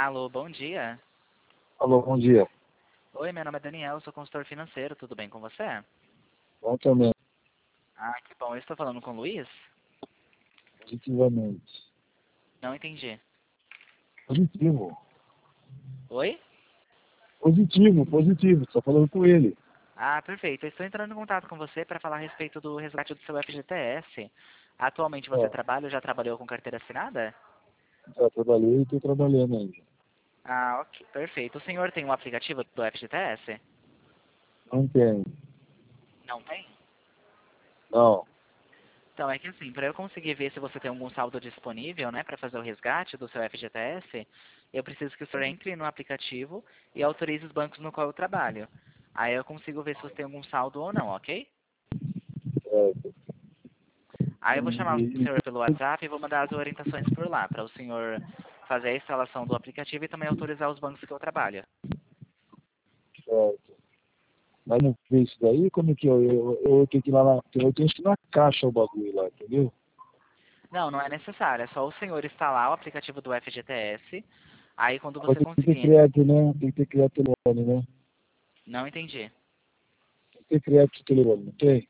Alô, bom dia. Alô, bom dia. Oi, meu nome é Daniel, sou consultor financeiro, tudo bem com você? Bom também, Ah, que bom. Eu estou falando com o Luiz? positivamente. Não entendi. Positivo. Oi? Positivo. Estou falando com ele. Ah, perfeito. Eu estou entrando em contato com você para falar a respeito do resgate do seu FGTS. Atualmente você É, trabalha ou já trabalhou com carteira assinada? já trabalhei e estou trabalhando ainda. Ah, ok. Perfeito. O senhor tem um aplicativo do FGTS? Não tem. Não tem? Não. Então, é que assim, para eu conseguir ver se você tem algum saldo disponível, né, para fazer o resgate do seu FGTS, eu preciso que o senhor entre no aplicativo e autorize os bancos no qual eu trabalho. Aí eu consigo ver se você tem algum saldo ou não, ok? É, Aí eu vou chamar o e, senhor pelo WhatsApp e vou mandar as orientações por lá, para o senhor fazer a instalação do aplicativo e também autorizar os bancos que eu trabalho. certo. Mas não vê isso daí? Como é que eu tenho que ir lá na... Eu tenho que ir na caixa o bagulho lá, entendeu? Não, não é necessário, é só o senhor instalar o aplicativo do FGTS, aí quando Mas você tem que ter conseguir... crédito, né? Tem que ter crédito no telefone, né? Não entendi. Tem que ter crédito no telefone, não tem?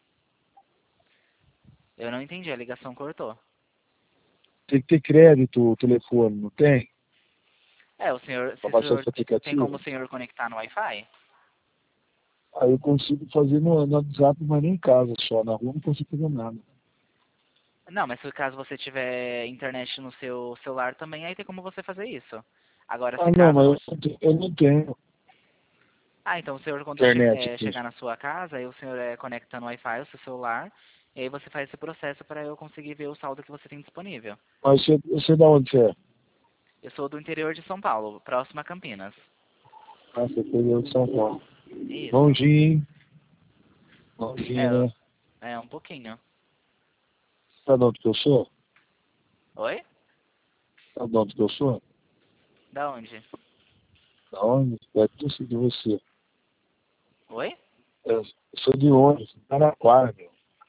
Eu não entendi, a ligação cortou. Tem que ter crédito o telefone, não tem? É, o senhor, Para se o baixar senhor esse tem como aplicativo. o senhor conectar no Wi-Fi? Aí eu consigo fazer no WhatsApp, mas nem em casa só. Na rua não consigo fazer nada. Não, mas se caso você tiver internet no seu celular também, aí tem como você fazer isso. Agora, Ah, se não, caso mas não... eu não tenho Ah, então o senhor, quando internet aqui. chegar na sua casa, aí o senhor conecta no Wi-Fi o seu celular, e aí você faz esse processo para eu conseguir ver o saldo que você tem disponível. Mas você da onde você é? Eu sou do interior de São Paulo, próximo a Campinas. Ah, você é de São Paulo. Isso. Longinho, longinho, É, né? é um pouquinho. Sabe de onde que eu sou? Oi? Sabe de onde que eu sou? Da onde? Da onde? Perto de você. Oi? Eu sou de onde? Araraquara, meu.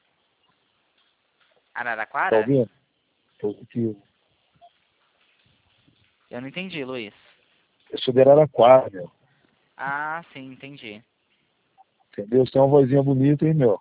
Tá Araraquara? ouvindo? Positivo. Eu não entendi, Luiz. Eu sou de Araraquara, meu. Ah, sim, entendi. Entendeu? Você tem uma vozinha bonita, hein, meu?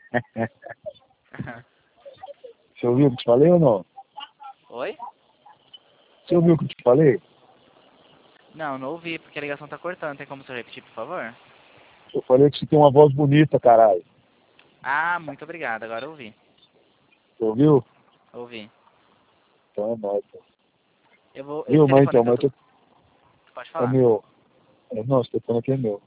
Você ouviu o que eu te falei ou não? Oi? Você ouviu o que eu te falei? Não, não ouvi, porque a ligação tá cortando. Tem como você repetir, por favor? Eu falei que você tem uma voz bonita, caralho. Ah, muito obrigado. Agora eu ouvi. Você ouviu? Ouvi. Então é nóis. Eu vou... Esse Viu, mas telefone então, que eu mas tô... eu Pode é falar. meu. É, não, esse telefone aqui é meu.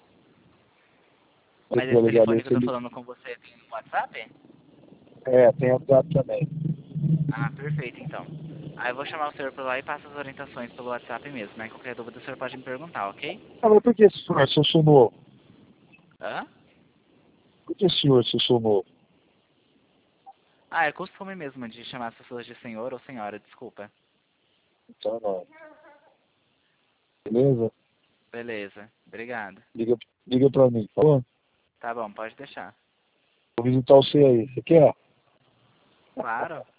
Se Mas quiser esse ligar telefone ali, que eu tô falando com você tem um WhatsApp? tem WhatsApp também. Ah, perfeito, então. Aí eu vou chamar o senhor por lá e passo as orientações pelo WhatsApp mesmo, né? Qualquer dúvida o senhor pode me perguntar, ok? Ah, mas por que senhor, se eu sou novo? Hã? Por que senhor, se eu sou novo? Ah, é costume mesmo de chamar as pessoas de senhor ou senhora, desculpa. Então não. Beleza? Beleza, obrigado. Liga, liga pra mim, tá bom? Tá bom, pode deixar. Vou visitar você aí. Você quer? Claro.